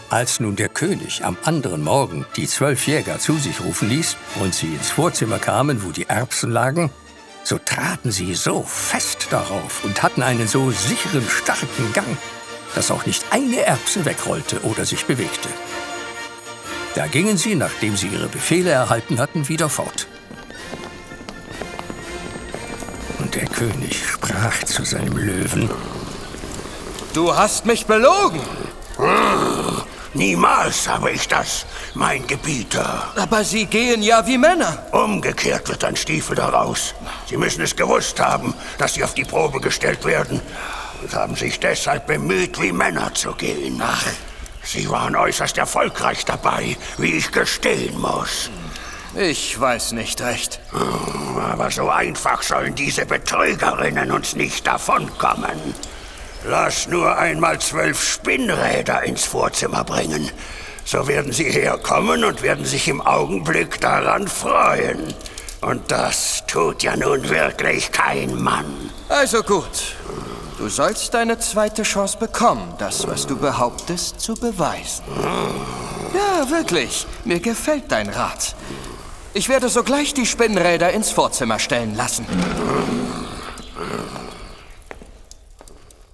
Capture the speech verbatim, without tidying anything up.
Als nun der König am anderen Morgen die zwölf Jäger zu sich rufen ließ und sie ins Vorzimmer kamen, wo die Erbsen lagen, so traten sie so fest darauf und hatten einen so sicheren, starken Gang, dass auch nicht eine Erbse wegrollte oder sich bewegte. Da gingen sie, nachdem sie ihre Befehle erhalten hatten, wieder fort. Und der König sprach zu seinem Löwen: Du hast mich belogen! Hm, niemals habe ich das, mein Gebieter. Aber Sie gehen ja wie Männer. Umgekehrt wird ein Stiefel daraus. Sie müssen es gewusst haben, dass Sie auf die Probe gestellt werden und haben sich deshalb bemüht, wie Männer zu gehen. Ach, Sie waren äußerst erfolgreich dabei, wie ich gestehen muss. Ich weiß nicht recht. Aber so einfach sollen diese Betrügerinnen uns nicht davonkommen. Lass nur einmal zwölf Spinnräder ins Vorzimmer bringen. So werden sie herkommen und werden sich im Augenblick daran freuen. Und das tut ja nun wirklich kein Mann. Also gut. Du sollst deine zweite Chance bekommen, das, was du behauptest, zu beweisen. Ja, wirklich. Mir gefällt dein Rat. Ich werde sogleich die Spinnräder ins Vorzimmer stellen lassen.